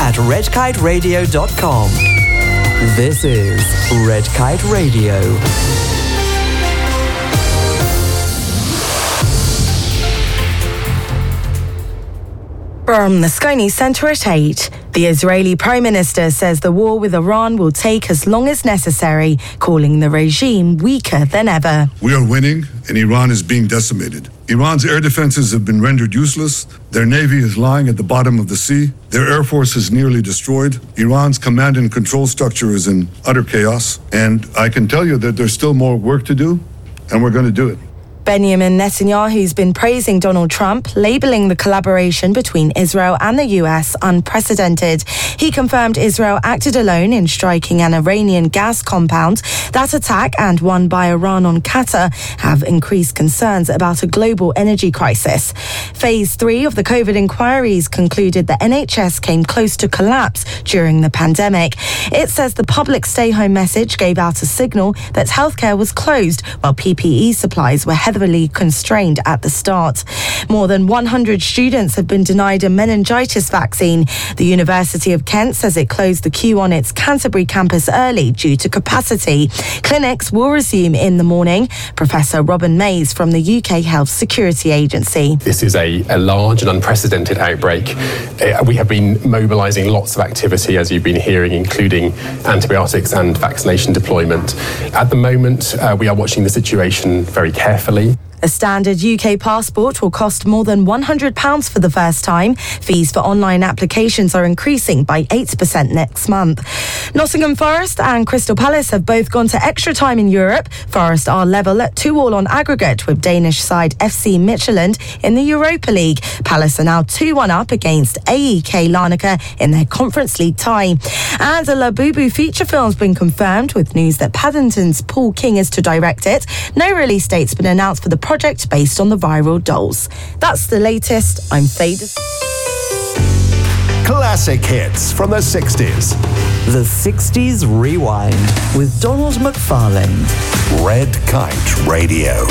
at redkiteradio.com. This is Red Kite Radio. From the Sky News Centre at 8, the Israeli Prime Minister says the war with Iran will take as long as necessary, calling the regime weaker than ever. We are winning, and Iran is being decimated. Iran's air defenses have been rendered useless. Their navy is lying at the bottom of the sea. Their air force is nearly destroyed. Iran's command and control structure is in utter chaos. And I can tell you that there's still more work to do, and we're going to do it. Benjamin Netanyahu's been praising Donald Trump, labelling the collaboration between Israel and the US unprecedented. He confirmed Israel acted alone in striking an Iranian gas compound. That attack and one by Iran on Qatar have increased concerns about a global energy crisis. Phase 3 of the COVID inquiries concluded the NHS came close to collapse during the pandemic. It says the public stay-home message gave out a signal that healthcare was closed while PPE supplies were heavily constrained at the start. More than 100 students have been denied a meningitis vaccine. The University of Kent says it closed the queue on its Canterbury campus early due to capacity. Clinics will resume in the morning. Professor Robin Mays from the UK Health Security Agency. This is a large and unprecedented outbreak. We have been mobilising lots of activity, as you've been hearing, including antibiotics and vaccination deployment. At the moment, we are watching the situation very carefully. A standard UK passport will cost more than £100 for the first time. Fees for online applications are increasing by 8% next month. Nottingham Forest and Crystal Palace have both gone to extra time in Europe. Forest are level at 2-2 on aggregate with Danish side FC Midtjylland in the Europa League. Palace are now 2-1 up against AEK Larnaca in their Conference League tie. And a Labubu feature film's been confirmed with news that Paddington's Paul King is to direct it. No release date's been announced for the project based on the viral dolls. That's the latest. I'm Fade. Classic hits from the 60s. The 60s Rewind with Donald McFarlane. Red Kite Radio.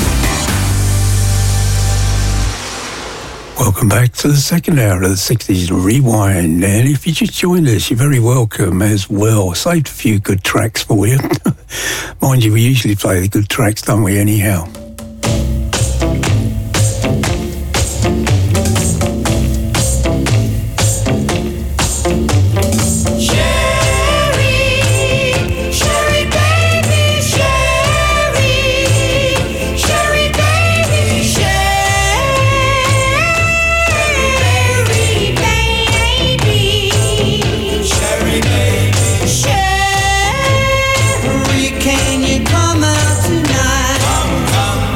Welcome back to the second hour of the 60s Rewind. And if you just joined us, you're very welcome as well. Saved a few good tracks for you. Mind you, we usually play the good tracks, don't we, anyhow? Can you come out tonight?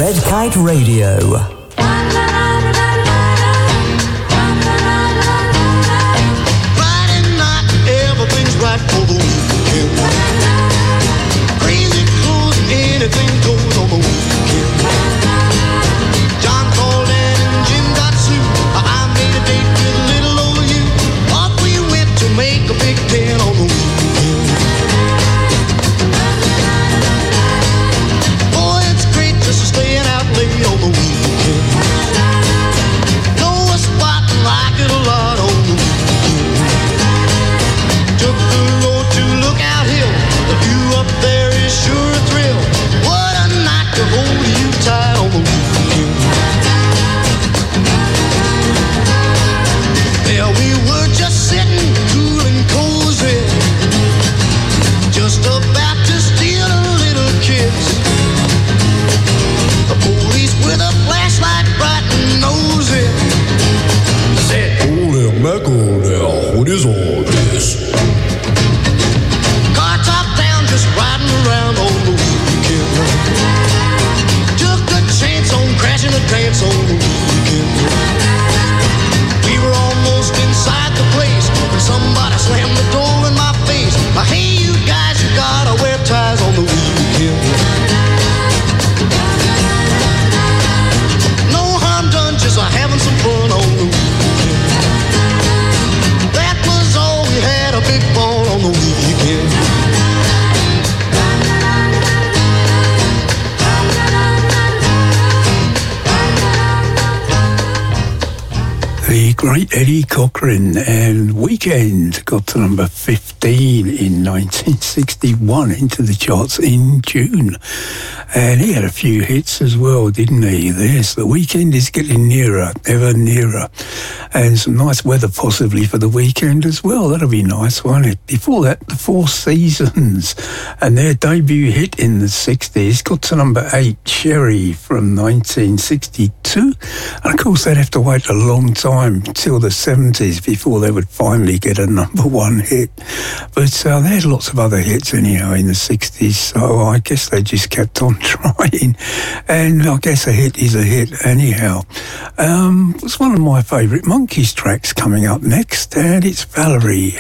Red Kite Radio. Anything goes on the weekend. John called and Jim got sued. I made a date with little old you. Off we went to make a big ten on the weekend. Boy, it's great just staying out late on the weekend. Know a spot and like it a lot on the weekend. Took the road to Lookout Hill. The view up there is sure a thrill. To hold you tight on the weekend. There we were just sitting cool and cozy, just about to steal a little kiss. The police with a flashlight bright and nosy said, "Oh there, Mac, oh there, what is all this?" Car top down, just riding around on the weekend. Crashing a dance on the weekend. We were almost inside the place when somebody slammed the door in my face. Hey, you guys, you gotta wear ties on the weekend. No harm done, just having some fun on the weekend. That was all we had, a big ball on the weekend. The great Eddie Cochran and Weekend got to number 15 in 1961 into the charts in June. And he had a few hits as well, didn't he? There's The Weekend is getting nearer, ever nearer. And some nice weather possibly for the weekend as well. That'll be nice, won't it? Before that, The Four Seasons and their debut hit in the 60s got to number 8, Sherry from 1962. And of course, they'd have to wait a long time till the 70s before they would finally get a number one hit. But they had lots of other hits anyhow in the 60s, so I guess they just kept on trying. And I guess a hit is a hit anyhow. It's one of my favourite Monkees tracks coming up next, and it's Valerie.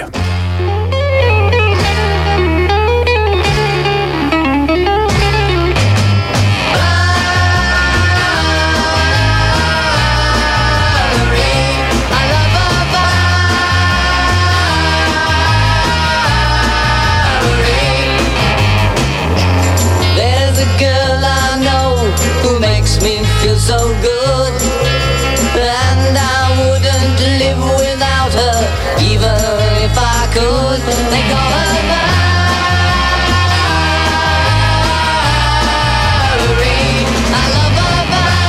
So good, and I wouldn't live without her, even if I could. They call her Valerie. I love her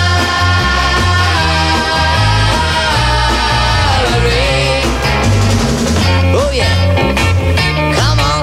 Valerie. Oh yeah, come on.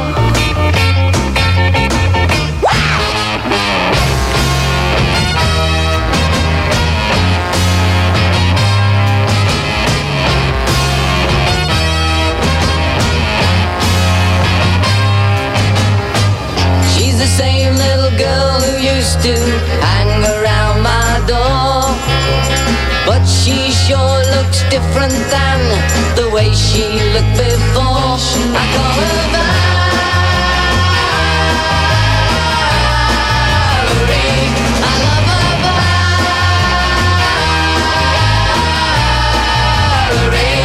The same little girl who used to hang around my door, but she sure looks different than the way she looked before. I call her Valerie. I love her Valerie.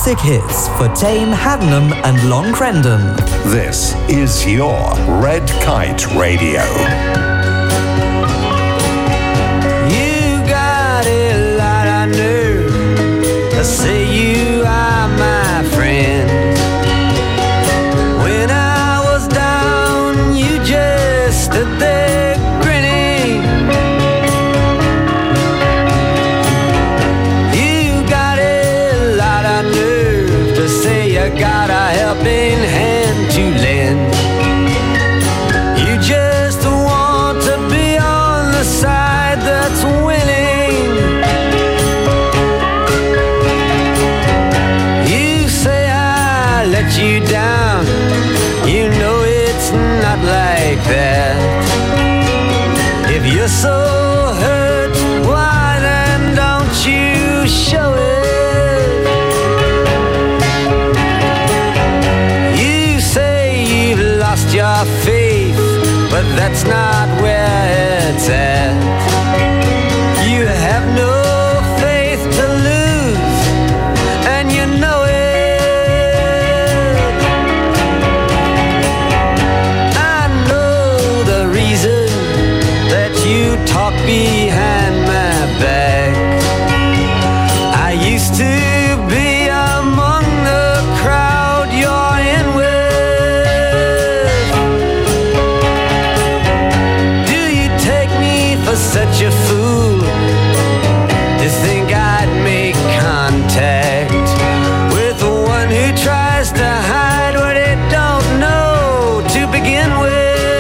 classic hits for Tame, Haddenham and Long Crendon. This is your Red Kite Radio. You got a lot of nerve to say you are my friend. When I was down, you just stood there grinning. You got a lot of nerve to say you got a helping hand to lend. You just want to be on the side that's winning. You say I let you down. You know it's not like that. If you're so hurt, why then don't you show it? You say you've lost your faith, but that's not where it's at. You have no faith to lose, and you know it. I know the reason that you talk behind my back. I used to be among the crowd you're in with. Do you take me for such a fool to think I'd make contact with one who tries to hide what they don't know to begin with?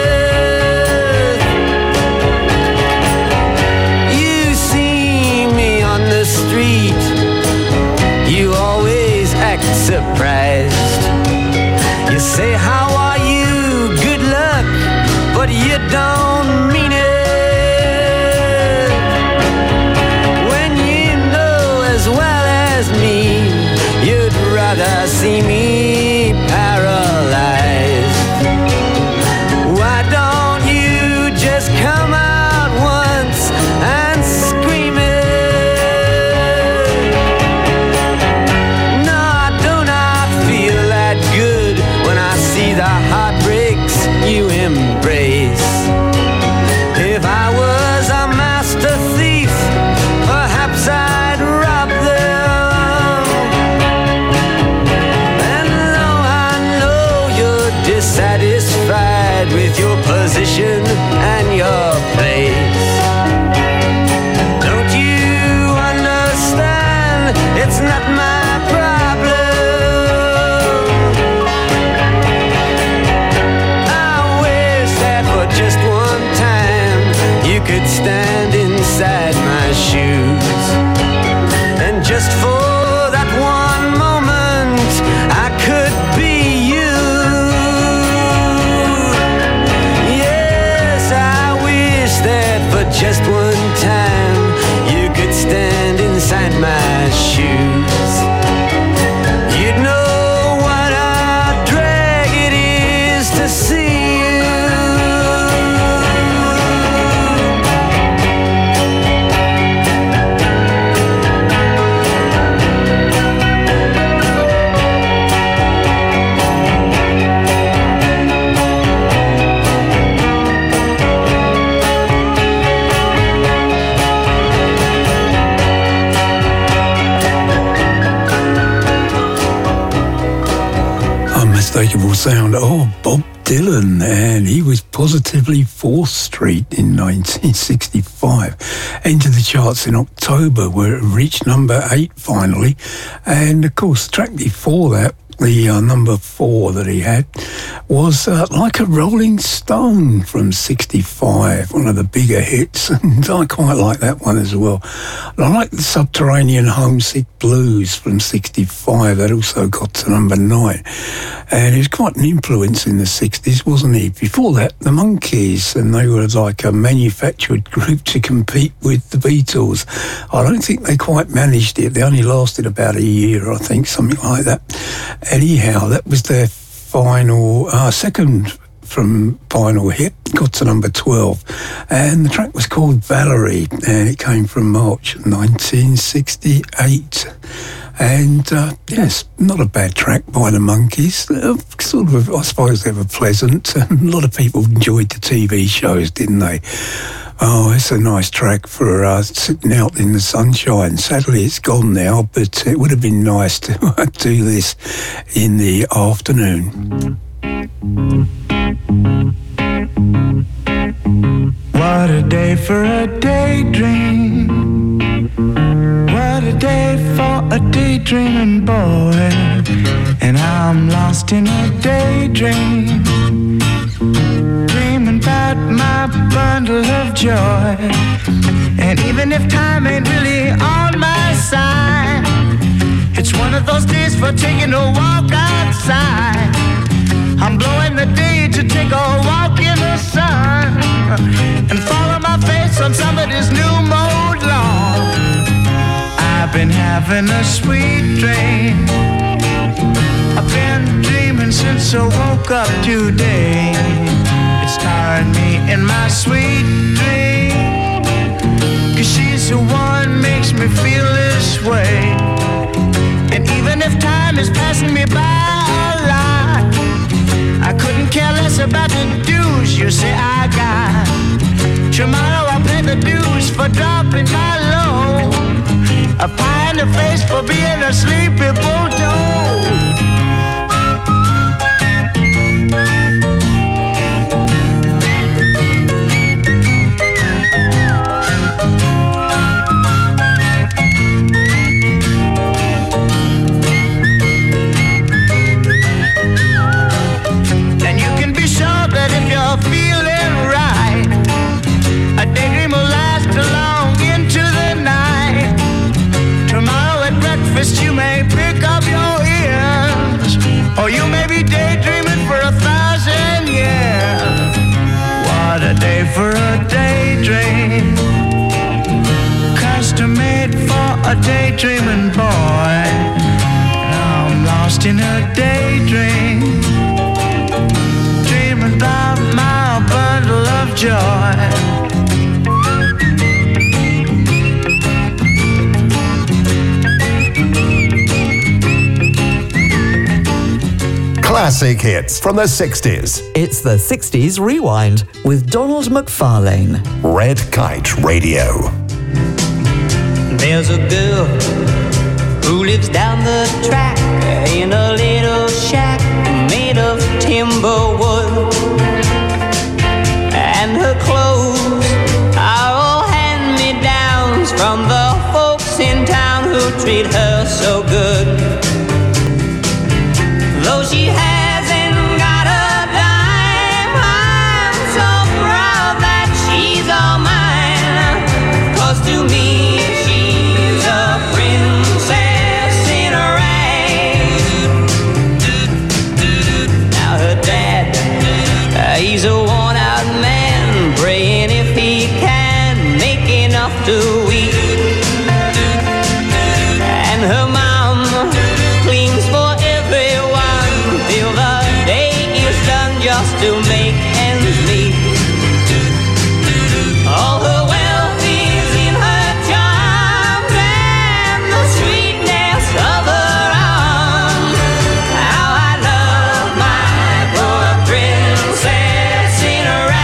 You see me on the street, you always act surprised. You say, how are you? Good luck, but you don't mean it. When you know as well as me, you'd rather see me paralyzed. Why don't you just come out once and scream it? No, I do not feel that good when I see the heartbreaks you embrace. If I was a master thief, perhaps I'd rob them. And though I know you're dissatisfied with your position and your place, don't you understand? It's not my problem. I wish that for just one time you could stand inside my shoes, and just for that one moment I could be you. Yes, I wish that for just one time you could stand inside my shoes. You'd know what a drag it is to see you. Unmistakable sound of Bob Dylan, and he was positively 4th Street in 1965. Entered the charts in October, where it reached number 8 finally, and of course the track before that, the number 4 that he had, was Like a Rolling Stone from 65, one of the bigger hits, and I quite like that one as well. And I like the Subterranean Homesick Blues from 65, that also got to number 9. And he was quite an influence in the 60s, wasn't he? Before that, the Monkees, and they were like a manufactured group to compete with the Beatles. I don't think they quite managed it. They only lasted about a year, I think, something like that. Anyhow, that was their final, second from Vinyl Hit, got to number 12, and the track was called Valerie, and it came from March 1968. And yes, not a bad track by the Monkees. Sort of, I suppose they were pleasant. A lot of people enjoyed the TV shows, didn't they? Oh, it's a nice track for sitting out in the sunshine. Sadly, it's gone now, but it would have been nice to do this in the afternoon. What a day for a daydream. What a day for a daydreaming boy. And I'm lost in a daydream, dreaming about my bundle of joy. And even if time ain't really on my side, it's one of those days for taking a walk outside. I'm blowing the day to take a walk in the sun and follow my face on somebody's new mode lawn. I've been having a sweet dream. I've been dreaming since I woke up today. It's tiring me in my sweet dream, 'cause she's the one makes me feel this way. And even if time is passing me by a lot, I couldn't care less about the dues you say I got. Tomorrow I'll pay the dues for dropping my load, a pie in the face for being a sleepy bulldog. Feeling right, a daydream will last long into the night. Tomorrow at breakfast you may pick up your ears, or you may be daydreaming for 1,000 years. What a day for a daydream, custom made for a daydreaming boy. I'm lost in a daydream, about my bundle of joy. Classic hits from the 60s. It's the 60s Rewind with Donald McFarlane. Red Kite Radio. There's a girl who lives down the track in a little shack made of timber wood, and her clothes are all hand-me-downs from the folks in town who treat her so good. Though she hasn't got a dime, I'm so proud that she's all mine, 'cause to me she's a princess in a rag. Now her dad, he's a worn-out man, praying if he can make enough to eat. And her mom cleans for everyone till the day is done just to make ends meet. All her wealth is in her charms and the sweetness of her arms. How I love my poor princess in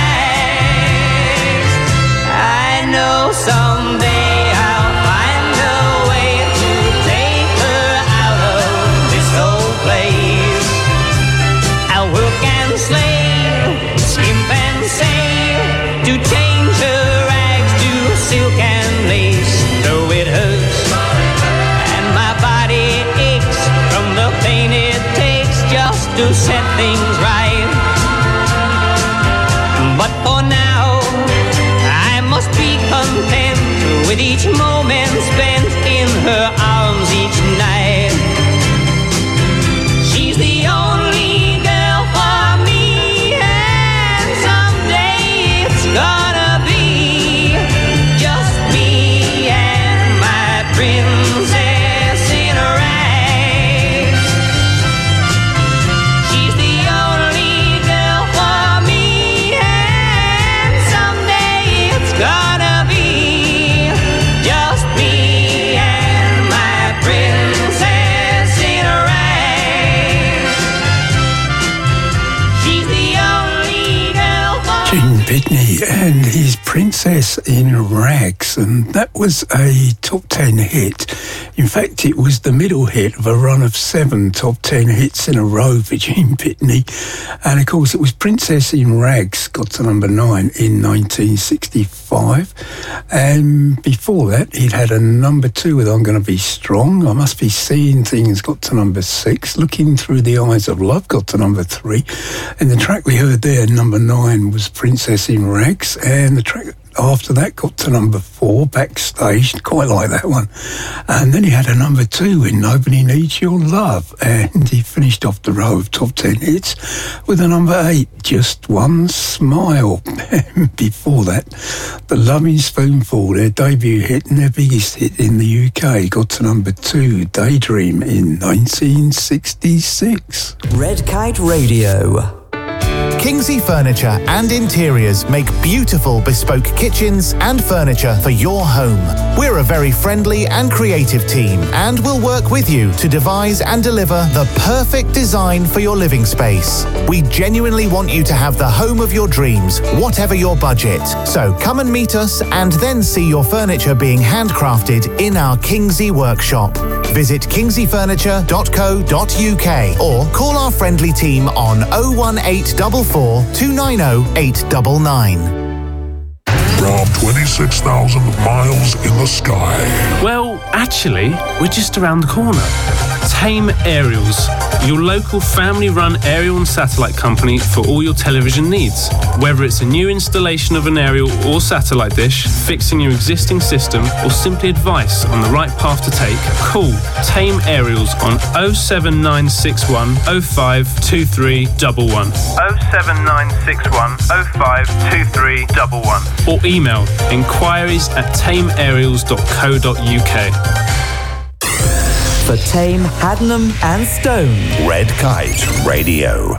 rags. I know someday I'll find a way to take her out of this old place. I'll work and slave, skimp and save, to change her rags to silk and lace. Though it hurts and my body aches from the pain it takes just to set things right, but for now I must be content with each moment spent in her arms each night. She's the only girl for me, and someday it's gonna be just me and my princess in rags. She's the only girl for Pitney and his Princess in Rags, and that was a top 10 hit. In fact, it was the middle hit of a run of 7 top 10 hits in a row for Gene Pitney. And of course, it was Princess in Rags got to number 9 in 1965. And before that, he'd had a number 2 with I'm Gonna Be Strong. I Must Be Seeing Things got to number 6. Looking Through the Eyes of Love got to number 3. And the track we heard there, number 9, was Princess in Rags. And the track after that got to number 4, Backstage. Quite like that one. And then he had a number 2 in Nobody Needs Your Love. And he finished off the row of top 10 hits with a number 8, Just One Smile. Before that, The Loving Spoonful, their debut hit and their biggest hit in the UK, got to number 2, Daydream, in 1966. Red Kite Radio. Kingsley Furniture and Interiors make beautiful bespoke kitchens and furniture for your home. We're a very friendly and creative team and will work with you to devise and deliver the perfect design for your living space. We genuinely want you to have the home of your dreams, whatever your budget. So come and meet us and then see your furniture being handcrafted in our Kingsley workshop. Visit kingsleyfurniture.co.uk or call our friendly team on 01844 290 899. Rob, 26,000 miles in the sky. Well, actually, we're just around the corner. Tame Aerials, your local family-run aerial and satellite company for all your television needs. Whether it's a new installation of an aerial or satellite dish, fixing your existing system, or simply advice on the right path to take, call Tame Aerials on 07961 052311. 07961 052311. Or email inquiries@tameaerials.co.uk. For Tame, Haddenham and Stone. Red Kite Radio.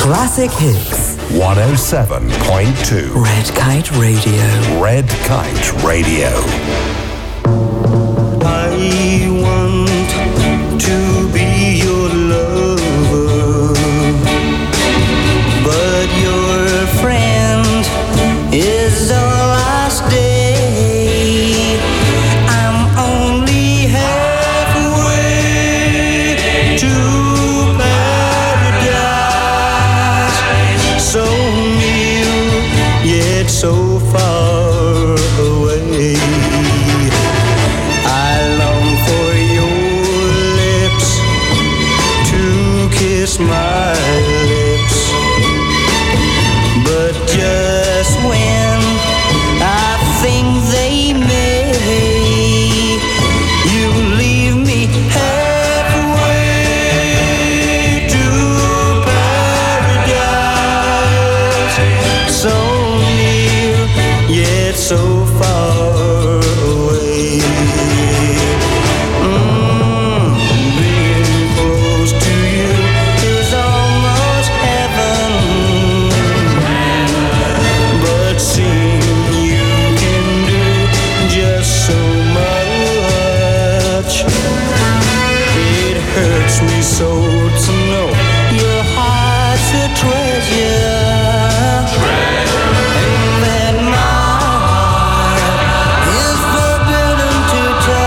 Classic hits. 107.2. Red Kite Radio. Red Kite Radio. I want to be your lover, but your friend is all I stay. I'm only halfway to paradise, so near yet so far away. I long for your lips to kiss my lips, but just when I think they may, you leave me halfway to paradise, so near yet so far away. Being close to you is almost heaven, but seeing you can do just so much. It hurts me so to know your heart's a treasure, and that my heart is forbidden to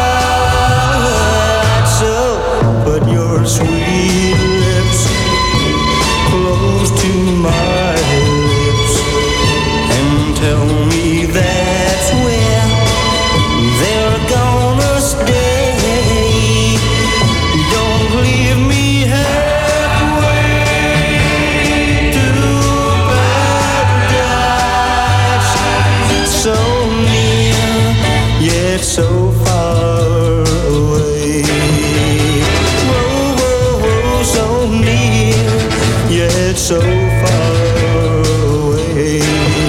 touch. So put your sweet lips close to my lips and tell me that's where they're gonna stay. Don't leave me halfway to paradise, so near yet so far away. Whoa, whoa, whoa, so near yet so far away.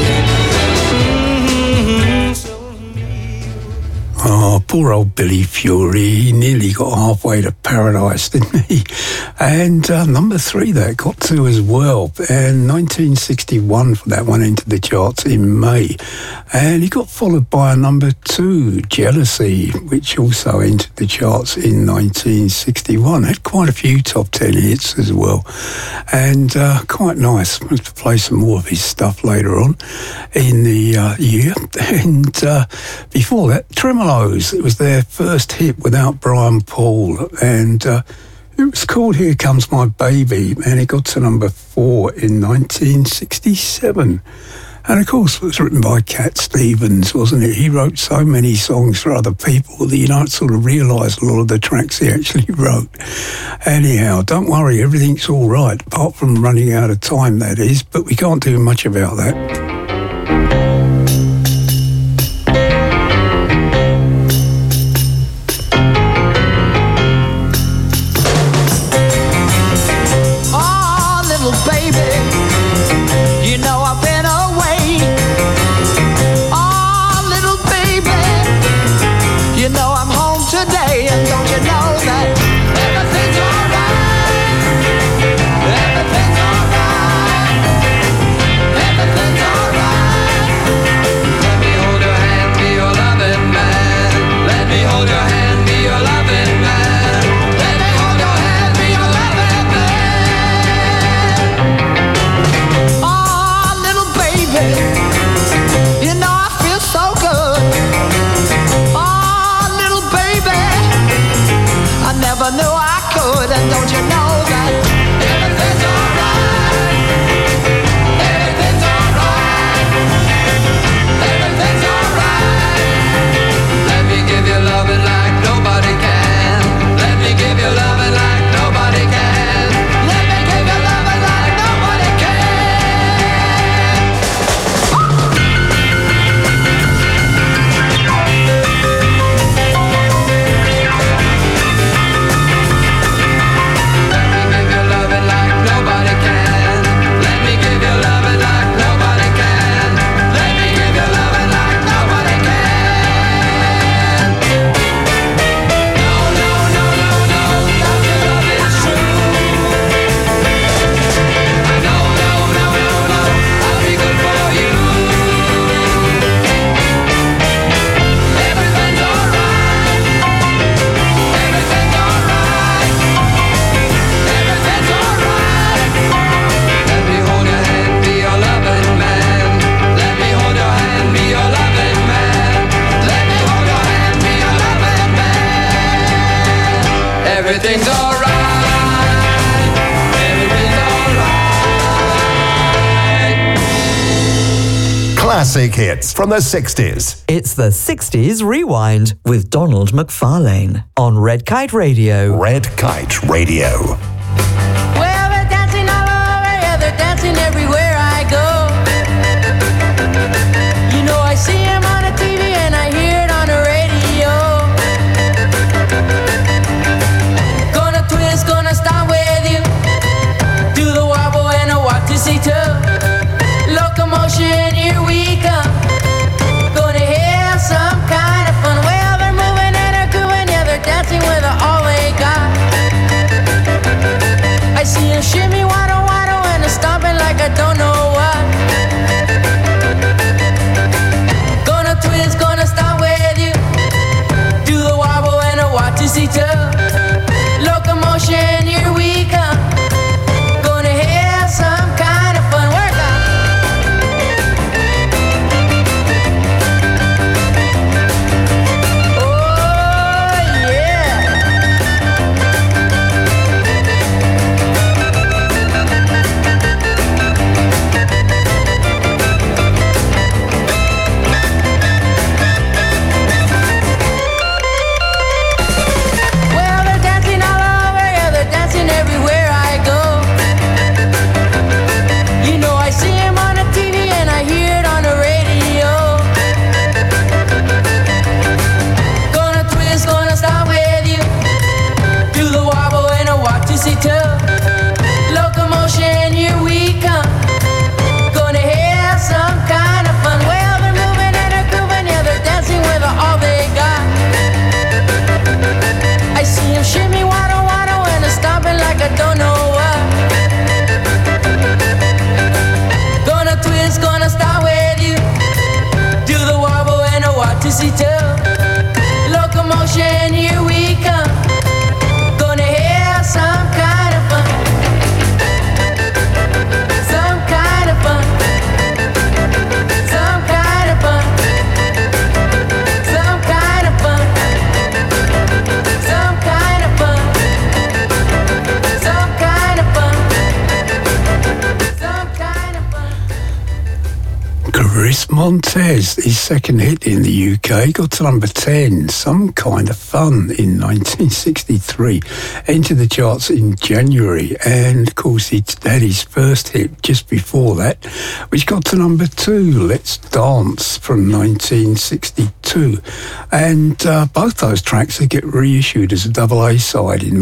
Oh, poor old Billy Fury. He nearly got halfway to paradise, didn't he? And number 3 that got to as well. And 1961 for that one entered the charts in May. And he got followed by a number 2, Jealousy, which also entered the charts in 1961. Had quite a few top 10 hits as well. And quite nice. I'm going to play some more of his stuff later on in the year. And before that, Tremolos. It was their first hit without Brian Paul, and it was called Here Comes My Baby, and it got to number 4 in 1967. And of course it was written by Cat Stevens, wasn't it? He wrote so many songs for other people that you don't sort of realise a lot of the tracks he actually wrote. Anyhow, don't worry, everything's all right, apart from running out of time, that is, but we can't do much about that. Everything's alright. Everything's alright. Everything's alright. Classic hits from the 60s. It's the 60s Rewind with Donald McFarlane on Red Kite Radio. Red Kite Radio. Well, they're dancing all over, yeah, they're dancing everywhere I go. You know, I see him on the TV and I hear it on the radio. Gonna twist, gonna stomp with you. Do the wobble and a walk to see too. Locomotion, here we come. Gonna have some kind of fun. Well, they're moving and they're grooving, yeah, they're dancing with all they got. I see a shimmy, waddle, waddle, and a stomping like I don't know what. Gonna twist, gonna stomp with you. Do the wobble and a walk to see too. Locomotion, here we come. Gonna have some kind of fun. Work on. Oh yeah. Well, they're dancing all over, yeah, they're dancing everywhere I go. You know, I see him on the TV and I hear it on the radio. Gonna twist, gonna stop with you. Do the wobble and a walk to see too. Locomotion, here we come. Gonna have some kind of fun. Well, they're moving and they're grooving, yeah, they're dancing with all they got. I see him shimmy, waddle, waddle, and a stomping like I don't know what. Gonna twist, gonna start with you. Do the wobble and a walk to see too. Locomotion, here we come. Gonna have some kind of fun. Some kind of fun. Some kind of fun. Some kind of fun. Some kind of fun. Some kind of fun. Some kind of fun. Chris Montez, his second hit in the UK, got to number 10, Some Kind of Fun, in 1963. Entered the charts in January, and of course he had his first hit just before that, which got to number 2, Let's Dance, from 1962. And both those tracks would get reissued as a double A-side in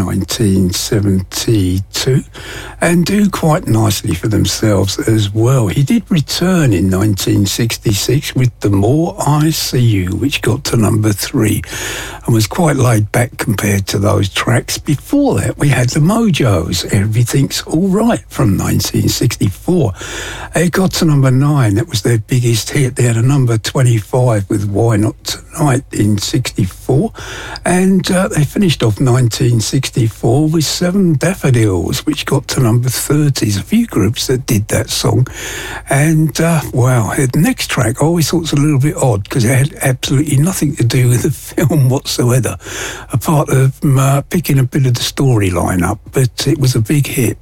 1972 and do quite nicely for themselves as well. He did return in 1966 with The More I See You, which got to number 3 and was quite laid back compared to those tracks. Before that, we had the Mojos, Everything's All Right, from 1964. It got to number 9. That was their biggest hit. They had a number 25 with Why Not Tonight in 64. And they finished off 1964 with 7 Daffodils, which got to number 30. There's a few groups that did that song. And, wow, the next track I always thought was a little bit odd because it had absolutely nothing to do with the film whatsoever, apart of picking a bit of the storyline up, but it was a big hit.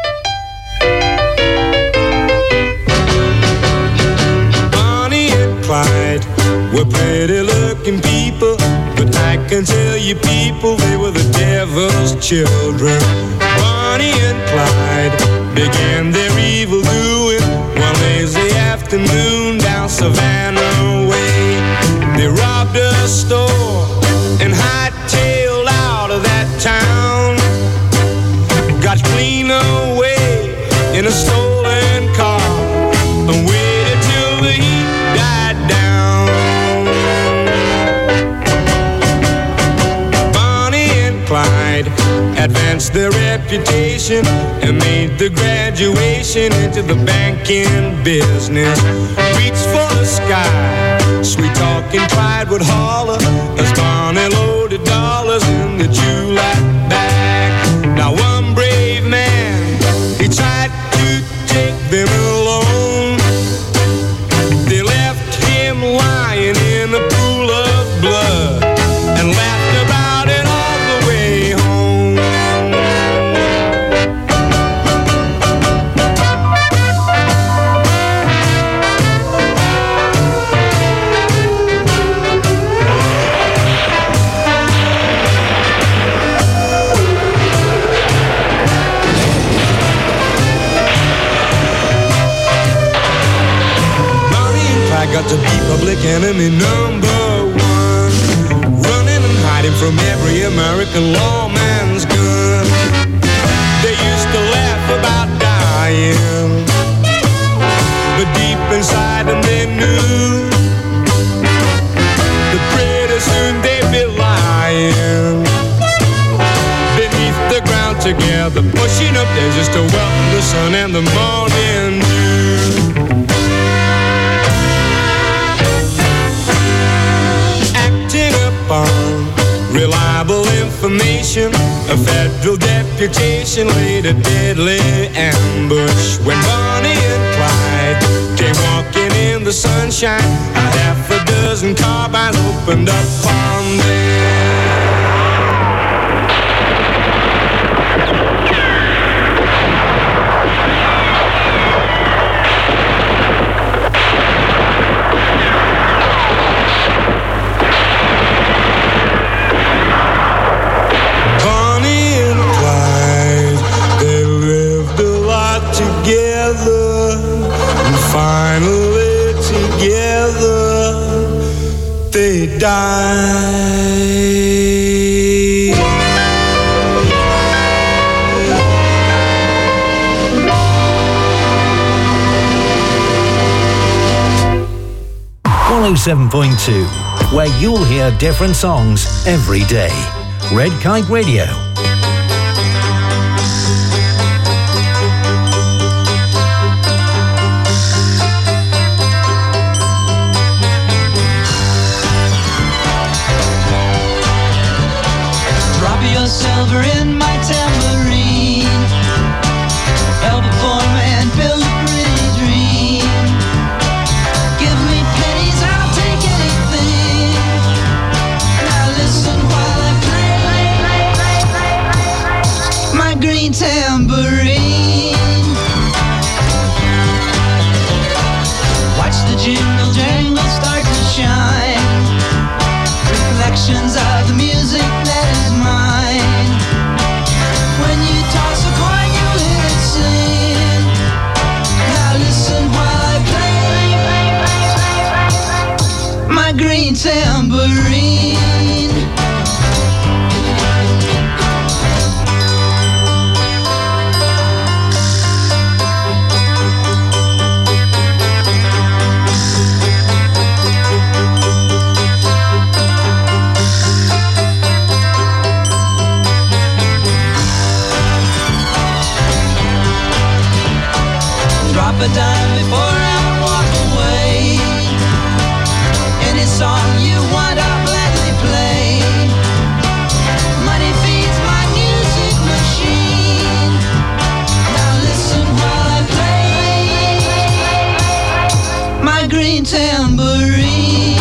Bonnie and Clyde were pretty looking people, but I can tell you people, they were the devil's children. Bonnie and Clyde began their evil doing one lazy afternoon down Savannah way. They robbed a store and hightailed out of that town. Got clean away in a stolen car and waited till the heat died down. Bonnie and Clyde advanced their reputation and made the graduation into the banking business. Reached for the sky, sweet talking Clyde would holler as Bonnie loaded dollars in the July bag. Now one brave man, he tried to take them alone. They left him lying in a pool of blood and laughed about it all the way home. public enemy number one, running and hiding from every American lawman's gun. They used to laugh about dying, but deep inside them they knew that pretty soon they'd be lying beneath the ground together, pushing up daisies to welcome the sun and the morning dew. Acting upon reliable information, a federal deputation laid a deadly ambush when Bonnie and Clyde came walking in the sunshine. A half a dozen carbines opened up on them. Finally together they died. 107.2, where you'll hear different songs every day. Red Kite Radio. Silver in my tambourine, help a poor man build a pretty dream. Give me pennies, I'll take anything. Now listen while I play my green tambourine. Watch the jingle jangle start to shine, reflections of the music that is mine. When you toss a coin, you hear it sing. Now listen while I play my green tambourine. A dime before I walk away. Any song you want, I'll gladly play. Money feeds my music machine. Now listen while I play my green tambourine.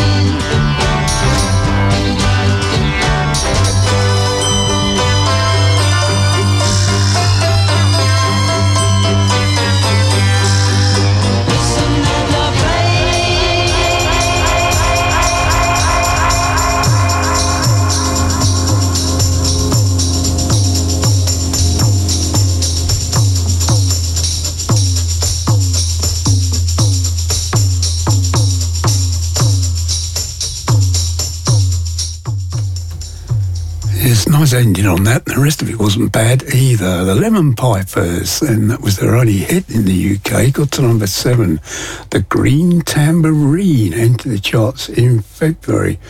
Nice ending on that. The rest of it wasn't bad either. The Lemon Pipers, and that was their only hit in the UK, got to number 7. The Green Tambourine entered the charts in February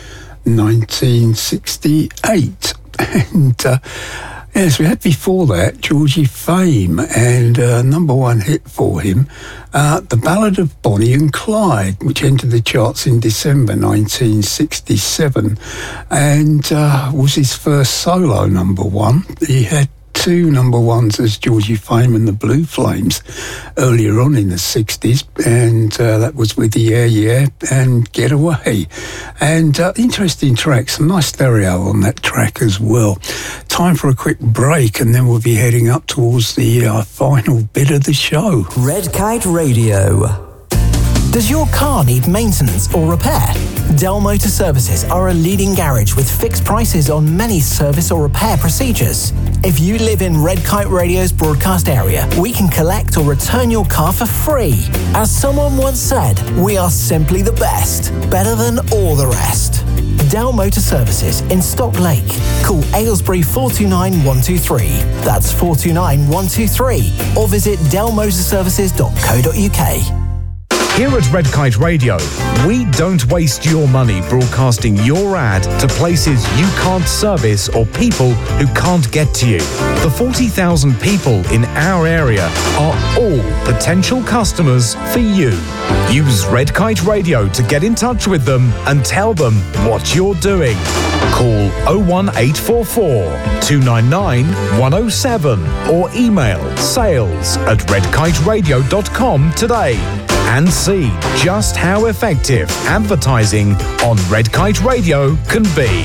1968. And yes, we had before that Georgie Fame, and number 1 hit for him, The Ballad of Bonnie and Clyde, which entered the charts in December 1967, and was his first solo number 1. He had 2 number 1s as Georgie Fame and the Blue Flames earlier on in the 60s, and that was with the Yeah Yeah and Get Away. And interesting track, some nice stereo on that track as well. Time for a quick break, and then we'll be heading up towards the final bit of the show. Red Kite Radio. Does your car need maintenance or repair? Dell Motor Services are a leading garage with fixed prices on many service or repair procedures. If you live in Red Kite Radio's broadcast area, we can collect or return your car for free. As someone once said, we are simply the best, better than all the rest. Dell Motor Services in Stock Lake. Call Aylesbury 429 123. That's 429 123. Or visit dellmotorservices.co.uk. Here at Red Kite Radio, we don't waste your money broadcasting your ad to places you can't service or people who can't get to you. The 40,000 people in our area are all potential customers for you. Use Red Kite Radio to get in touch with them and tell them what you're doing. Call 01844 299 107 or email sales@redkiteradio.com today. And see just how effective advertising on Red Kite Radio can be.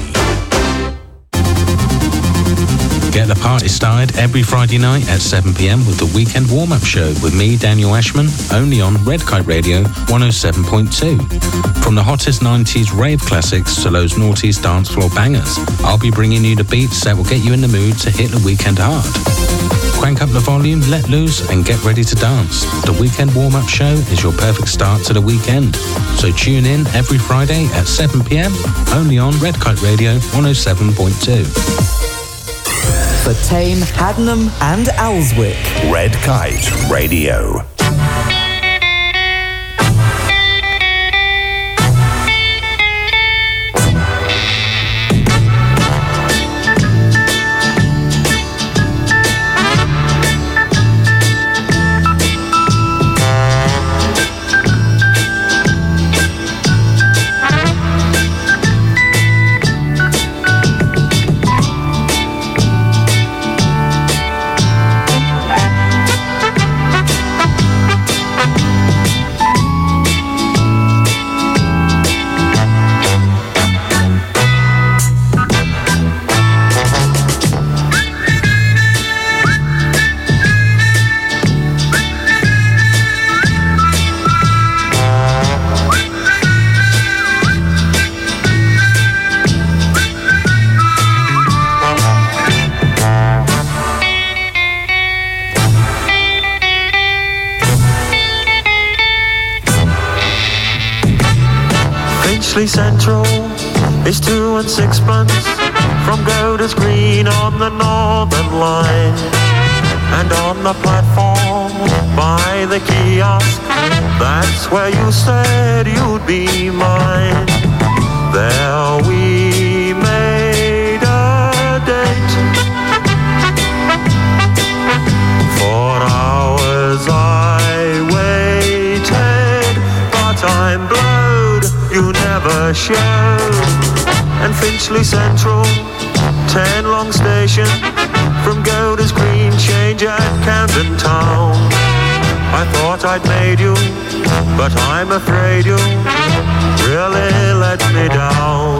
Get the party started every Friday night at 7 p.m. with the Weekend Warm-Up Show with me, Daniel Ashman, only on Red Kite Radio 107.2. From the hottest 90s rave classics to those noughties dance floor bangers, I'll be bringing you the beats that will get you in the mood to hit the weekend hard. Crank up the volume, let loose, and get ready to dance. The Weekend Warm-Up Show is your perfect start to the weekend. So tune in every Friday at 7 p.m. only on Red Kite Radio 107.2. For Tame, Haddenham and Alswick. Red Kite Radio. Central is 2 and 6pence from Golders Green on the Northern Line, and on the platform by the kiosk, that's where you said you'd be mine. There we made a date. For hours I waited, but I'm blowed, you never showed. And Finchley Central, 10 long station, from Golders Green change at Camden Town. I thought I'd made you, but I'm afraid you really let me down.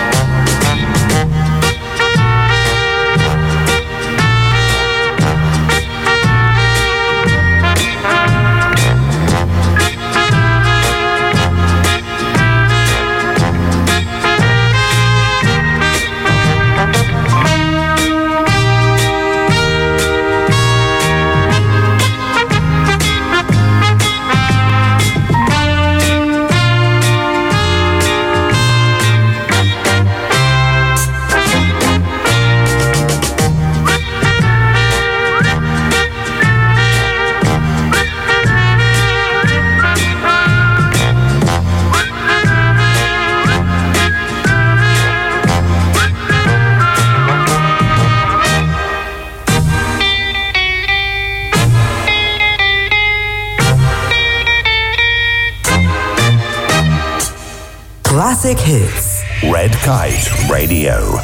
Classic hits. Red Kite Radio.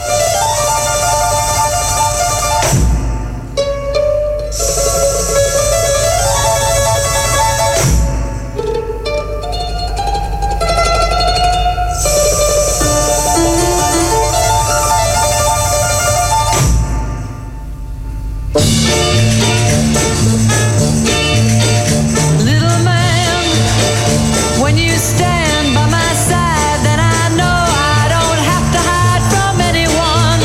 Stand by my side, then I know I don't have to hide from anyone.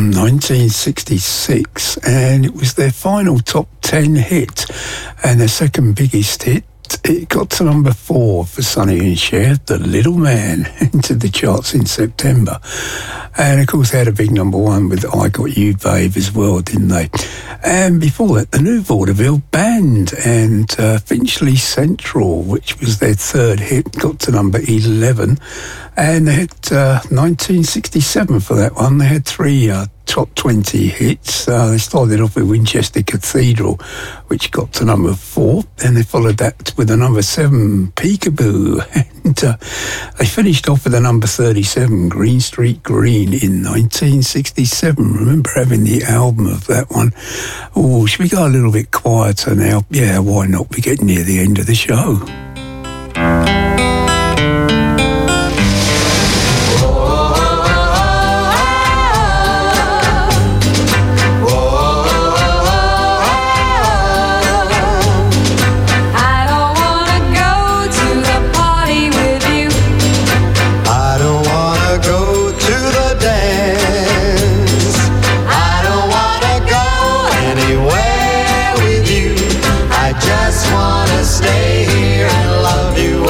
from 1966, and it was their final top 10 hit and their second biggest hit. It got to number 4 for Sonny and Cher, The Little Man, entered the charts in September. And of course they had a big number 1 with I Got You Babe as well, didn't they? And before that, the New Vaudeville Band and Finchley Central, which was their third hit, got to number 11. And they had 1967 for that one. They had 3 top 20 hits. They started off with Winchester Cathedral, which got to number 4. And they followed that with a number 7, Peekaboo. And they finished off with a number 37, Green Street Green, in 1967. Remember having the album of that one. Oh, should we go a little bit quieter now? Yeah, why not? We're getting near the end of the show. Stay here and love you.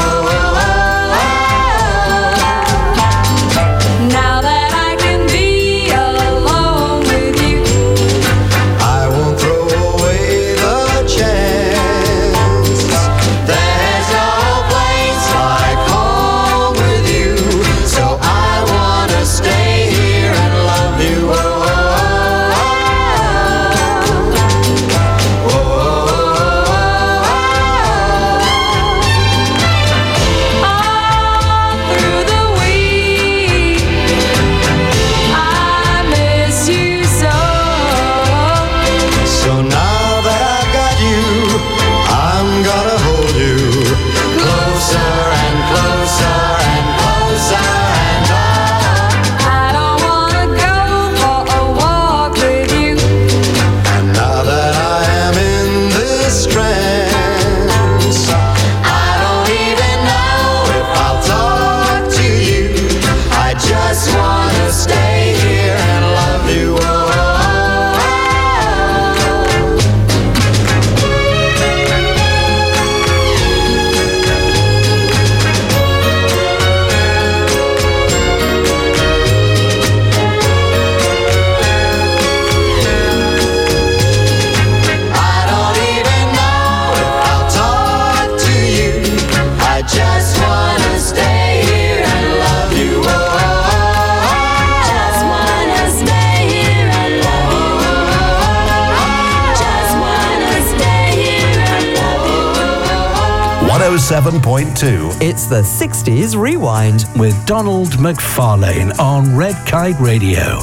107.2. It's the 60s Rewind with Donald McFarlane on Red Kite Radio.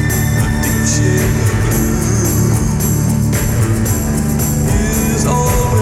All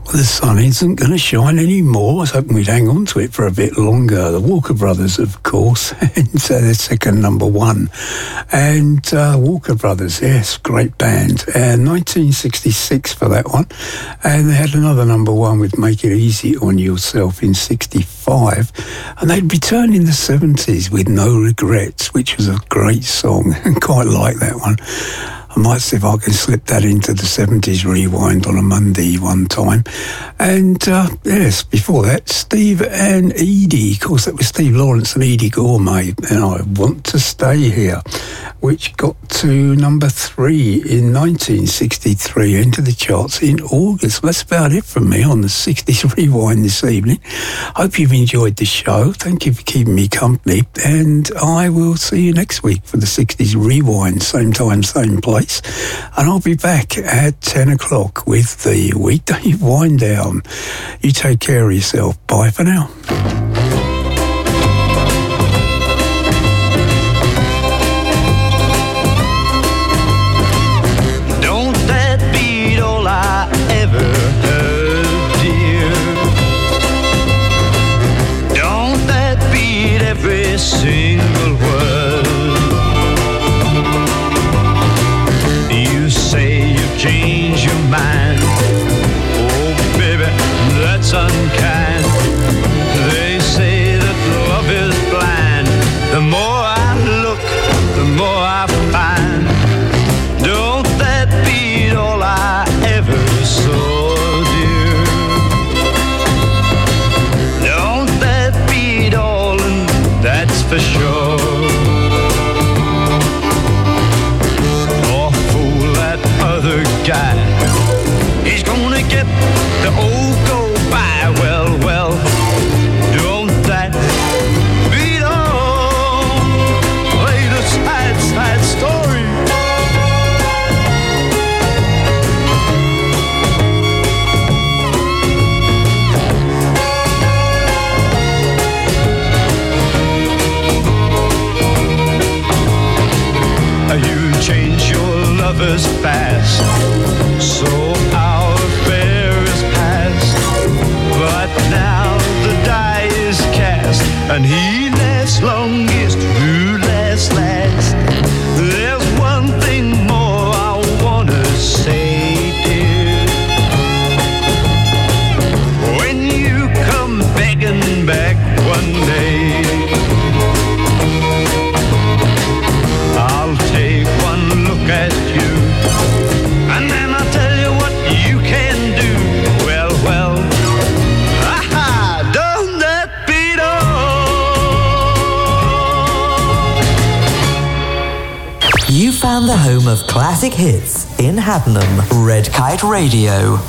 The sun isn't going to shine anymore. I was hoping we'd hang on to it for a bit longer. The Walker Brothers, of course, and their second number one. And Walker Brothers, yes, great band. 1966 for that one. And they had another number one with Make It Easy on Yourself in 65. And they'd returned in the 70s with No Regrets, which was a great song. And quite like that one. I might see if I can slip that into the 70s rewind on a Monday one time. And yes, before that, Steve and Edie. Of course, that was Steve Lawrence and Edie Gourmet. And I Want to Stay Here, which got to number 3 in 1963, into the charts in August. Well, that's about it from me on the 60s rewind this evening. Hope you've enjoyed the show. Thank you for keeping me company. And I will see you next week for the 60s rewind, same time, same place. And I'll be back at 10 o'clock with the weekday wind down. You take care of yourself. Bye for now. Don't that beat all I ever heard, dear? Don't that beat every single word? You say you change your mind. Oh, baby, that's unkind. They say that love is blind. The more I look, the more I find. Don't that beat all I ever saw, dear? Don't that beat all, and that's for sure. Other guy, he's gonna get the old go by. Well, well, don't that beat on? Play the sad, sad story. You change your lovers fast, so our affair is past. But now the die is cast, and he lasts longest who lasts last. There's one thing more I wanna say, dear. When you come begging back one day, I'll take one look at you, and then I'll tell you what you can do. Well, well, aha, don't that beat on? You found the home of classic hits in Haddenham. Red Kite Radio.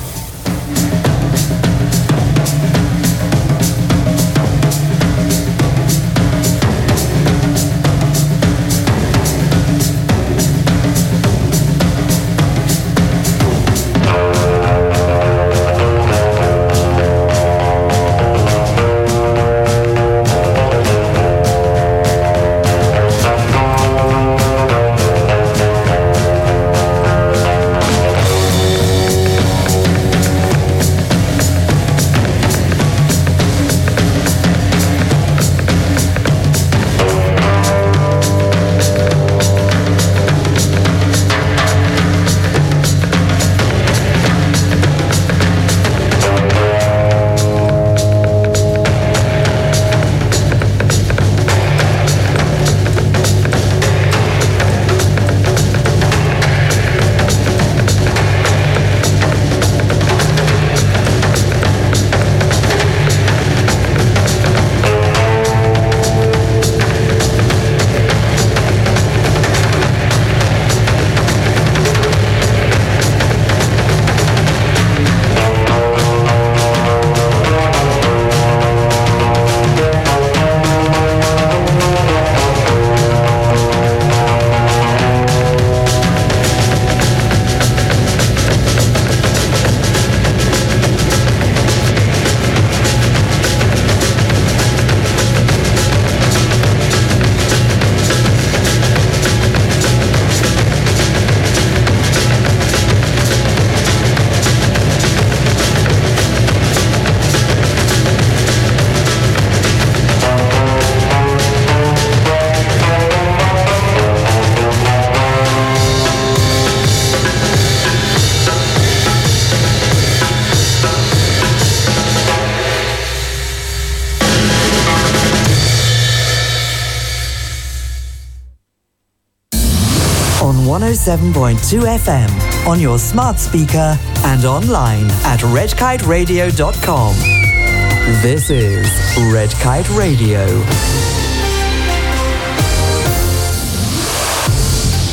107.2 FM on your smart speaker and online at redkiteradio.com. This is Red Kite Radio.